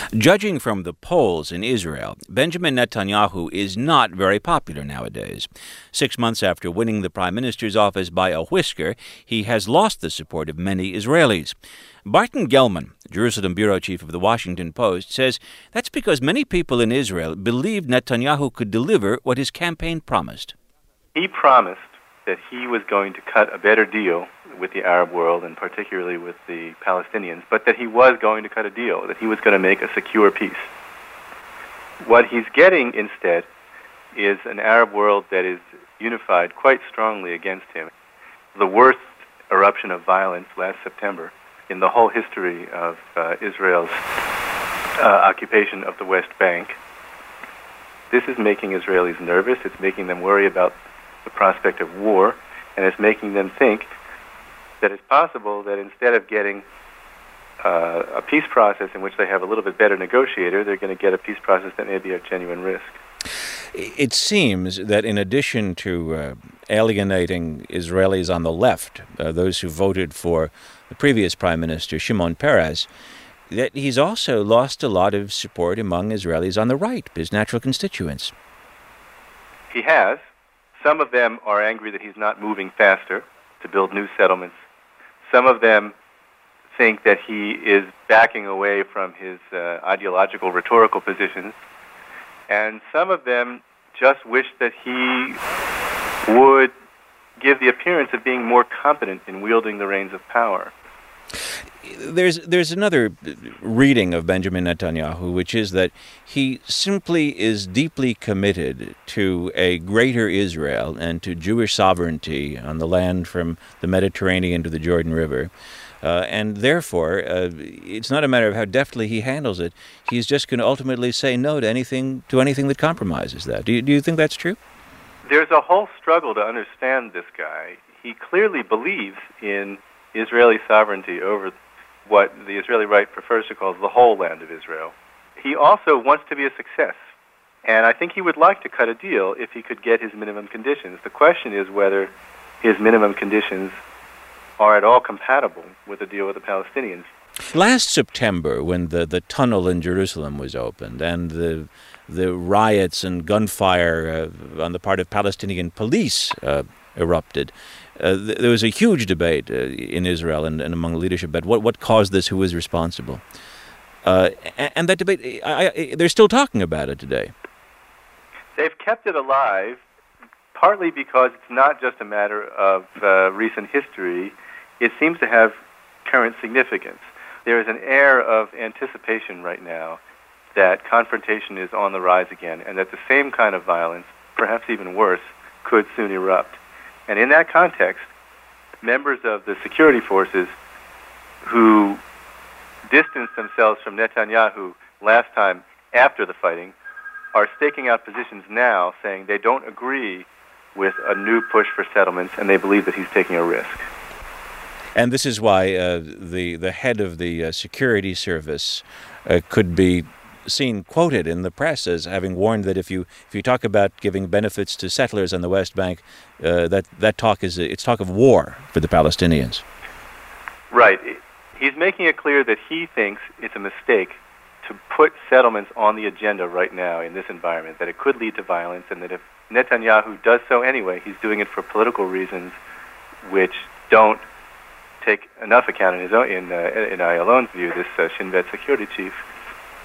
Judging from the polls in Israel, Benjamin Netanyahu is not very popular nowadays. 6 months after winning the prime minister's office by a whisker, he has lost the support of many Israelis. Barton Gellman, Jerusalem bureau chief of The Washington Post, says that's because many people in Israel believed Netanyahu could deliver what his campaign promised. He promised that he was going to cut a better deal with the Arab world, and particularly with the Palestinians, but that he was going to cut a deal, that he was going to make a secure peace. What he's getting instead is an Arab world that is unified quite strongly against him. The worst eruption of violence last September in the whole history of Israel's occupation of the West Bank. This is making Israelis nervous. It's making them worry about the prospect of war, and it's making them think that it's possible that instead of getting a peace process in which they have a little bit better negotiator, they're going to get a peace process that may be a genuine risk. It seems that in addition to alienating Israelis on the left, those who voted for the previous Prime Minister, Shimon Peres, that he's also lost a lot of support among Israelis on the right, his natural constituents. He has. Some of them are angry that he's not moving faster to build new settlements. Some of them think that he is backing away from his ideological, rhetorical positions. And some of them just wish that he would give the appearance of being more competent in wielding the reins of power. There's another reading of Benjamin Netanyahu, which is that he simply is deeply committed to a greater Israel and to Jewish sovereignty on the land from the Mediterranean to the Jordan River. And therefore, it's not a matter of how deftly he handles it. He's just going to ultimately say no to anything that compromises that. Do you think that's true? There's a whole struggle to understand this guy. He clearly believes in Israeli sovereignty over what the Israeli right prefers to call the whole land of Israel. He also wants to be a success. And I think he would like to cut a deal if he could get his minimum conditions. The question is whether his minimum conditions are at all compatible with a deal with the Palestinians. Last September, when the tunnel in Jerusalem was opened and the riots and gunfire on the part of Palestinian police erupted, there was a huge debate in Israel and among the leadership about what caused this, who was responsible. And that debate, they're still talking about it today. They've kept it alive, partly because it's not just a matter of recent history. It seems to have current significance. There is an air of anticipation right now that confrontation is on the rise again, and that the same kind of violence, perhaps even worse, could soon erupt. And in that context, members of the security forces who distanced themselves from Netanyahu last time after the fighting are staking out positions now, saying they don't agree with a new push for settlements, and they believe that he's taking a risk. And this is why the head of the security service could be seen quoted in the press as having warned that if you talk about giving benefits to settlers on the West Bank, that talk is it's talk of war for the Palestinians. Right. He's making it clear that he thinks it's a mistake to put settlements on the agenda right now in this environment, that it could lead to violence, and that if Netanyahu does so anyway, he's doing it for political reasons which don't take enough account in Ayalon's view, this Shin Bet security chief,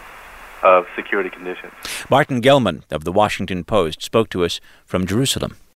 of security conditions. Barton Gellman of The Washington Post spoke to us from Jerusalem.